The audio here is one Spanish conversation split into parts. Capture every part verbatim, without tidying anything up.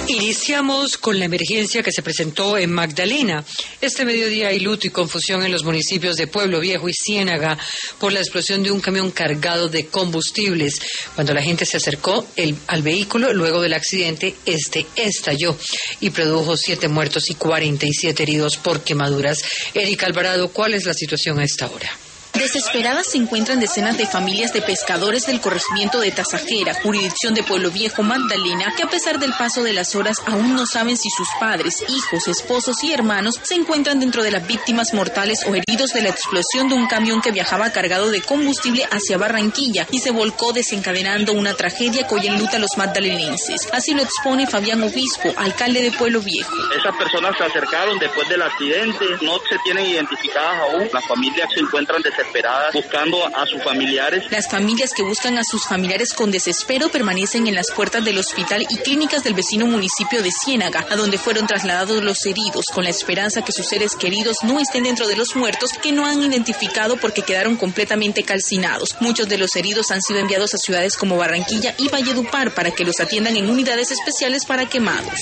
Iniciamos con la emergencia que se presentó en Magdalena. Este mediodía hay luto y confusión en los municipios de Pueblo Viejo y Ciénaga por la explosión de un camión cargado de combustibles. Cuando la gente se acercó el, al vehículo, luego del accidente, este estalló y produjo siete muertos y cuarenta y siete heridos por quemaduras. Erika Alvarado, ¿cuál es la situación a esta hora? Desesperadas se encuentran decenas de familias de pescadores del corregimiento de Tasajera, jurisdicción de Pueblo Viejo, Magdalena, que a pesar del paso de las horas aún no saben si sus padres, hijos, esposos y hermanos se encuentran dentro de las víctimas mortales o heridos de la explosión de un camión que viajaba cargado de combustible hacia Barranquilla y se volcó desencadenando una tragedia que hoy enluta a los magdalenenses. Así lo expone Fabián Obispo, alcalde de Pueblo Viejo. Esas personas se acercaron después del accidente, no se tienen identificadas aún, las familias se encuentran desesperadas buscando a sus familiares. Las familias que buscan a sus familiares con desespero permanecen en las puertas del hospital y clínicas del vecino municipio de Ciénaga, a donde fueron trasladados los heridos, con la esperanza que sus seres queridos no estén dentro de los muertos que no han identificado porque quedaron completamente calcinados. Muchos de los heridos han sido enviados a ciudades como Barranquilla y Valledupar para que los atiendan en unidades especiales para quemados.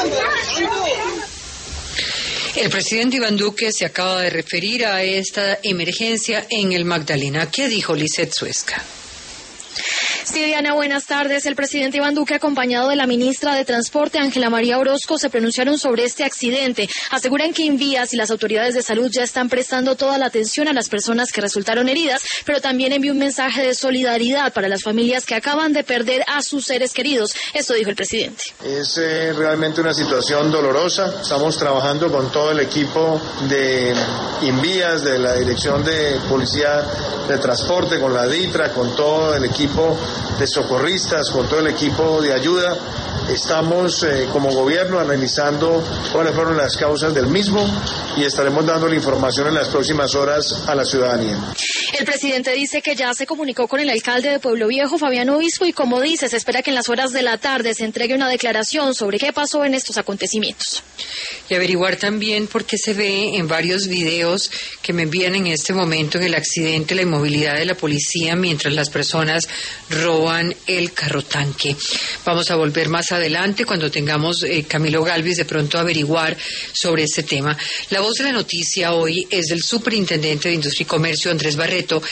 El presidente Iván Duque se acaba de referir a esta emergencia en el Magdalena. ¿Qué dijo Lisset Suezca? Sí, Diana, buenas tardes. El presidente Iván Duque, acompañado de la ministra de Transporte, Ángela María Orozco, se pronunciaron sobre este accidente. Aseguran que Invías y las autoridades de salud ya están prestando toda la atención a las personas que resultaron heridas, pero también envió un mensaje de solidaridad para las familias que acaban de perder a sus seres queridos. Esto dijo el presidente. Es eh, realmente una situación dolorosa. Estamos trabajando con todo el equipo de Invías, de la Dirección de Policía de Transporte, con la DITRA, con todo el equipo de socorristas, con todo el equipo de ayuda. Estamos eh, como gobierno analizando cuáles fueron las causas del mismo y estaremos dando la información en las próximas horas a la ciudadanía. El presidente dice que ya se comunicó con el alcalde de Pueblo Viejo, Fabián Obispo, y como dice, se espera que en las horas de la tarde se entregue una declaración sobre qué pasó en estos acontecimientos. Y averiguar también por qué se ve en varios videos que me envían en este momento en el accidente la inmovilidad de la policía mientras las personas roban el carro tanque. Vamos a volver más adelante cuando tengamos eh, Camilo Galvis de pronto averiguar sobre este tema. La voz de la noticia hoy es del superintendente de Industria y Comercio, Andrés Barreto,